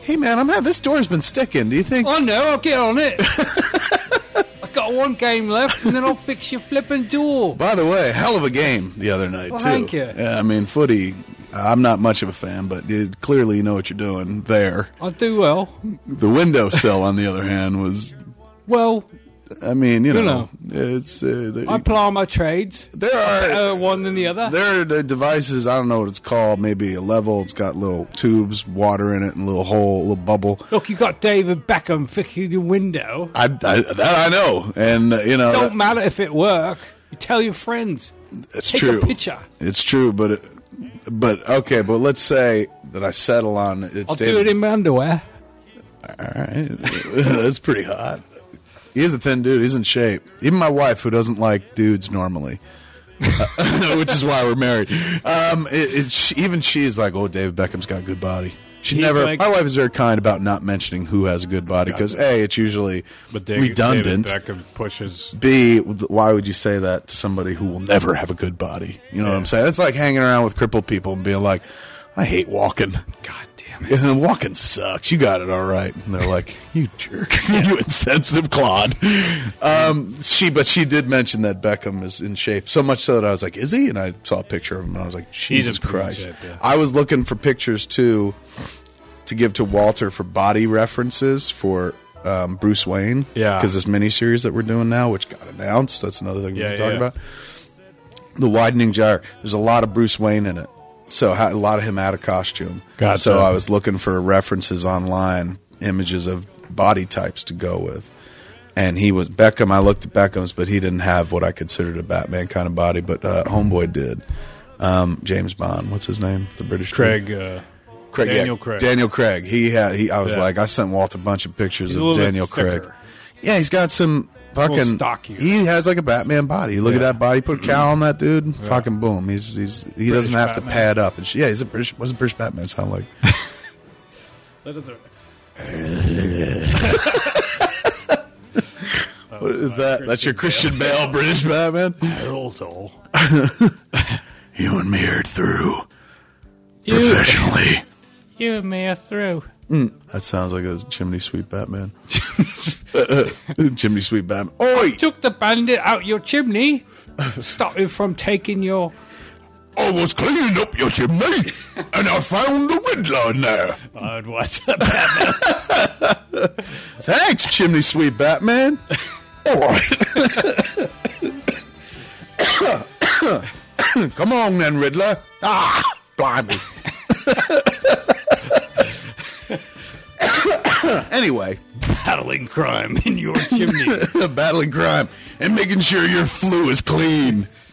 Hey, man, this door's been sticking. Do you think... Oh, no, I'll get on it. I've got one game left, and then I'll fix your flipping door. By the way, hell of a game the other night, too. Thank you. Yeah, I mean, footy, I'm not much of a fan, but clearly you know what you're doing there. I do well. The windowsill, on the other hand, was... Well... I mean, you know. It's... I ply my trades. There are... one than the other. There are the devices, I don't know what it's called, maybe a level. It's got little tubes, water in it, and a little hole, a little bubble. Look, you got David Beckham fixing your window. That I know. And, you know... Don't matter if it work. You tell your friends. It's Take true. a picture. It's true, but okay, but let's say that I settle on... I'll do it in my underwear. All right. That's pretty hot. He is a thin dude. He's in shape. Even my wife, who doesn't like dudes normally, which is why we're married, even she's like, oh, David Beckham's got a good body. My wife is very kind about not mentioning who has a good body because, A, it's usually redundant. David Beckham pushes. B, why would you say that to somebody who will never have a good body? You know what I'm saying? It's like hanging around with crippled people and being like, I hate walking. God damn it. And walking sucks. You got it all right. And they're like, you jerk. You insensitive clod. But she did mention that Beckham is in shape. So much so that I was like, is he? And I saw a picture of him and I was like, Jesus Christ. Shape, yeah. I was looking for pictures too to give to Walter for body references for Bruce Wayne. Yeah. Because this miniseries that we're doing now, which got announced, that's another thing we can talk about. The Widening Gyre. There's a lot of Bruce Wayne in it. So a lot of him out of costume. Gotcha. So I was looking for references online, images of body types to go with. And he was Beckham. I looked at Beckham's, but he didn't have what I considered a Batman kind of body. But Homeboy did. James Bond. What's his name? The British Craig. Daniel Craig. Daniel Craig. I was like, I sent Walt a bunch of pictures of Daniel Craig. Yeah, he's got some fucking. He has like a Batman body. Look at that body. Put a cowl on that dude. Yeah. Fucking boom. He doesn't have to pad up. And he's a British. What's a British Batman sound like? That is what is that? That's your Christian Bale British Batman. Hello. You and me are through. Professionally. You and me are through. That sounds like a Chimney Sweep Batman. Chimney Sweep Batman. Oi! I took the bandit out your chimney. Stop him from taking your... I was cleaning up your chimney, and I found the Riddler in there. I'd watch that Batman. Thanks, Chimney Sweep Batman. All right. Come on then, Riddler. Ah, blimey. Anyway, battling crime in your chimney. Battling crime and making sure your flue is clean.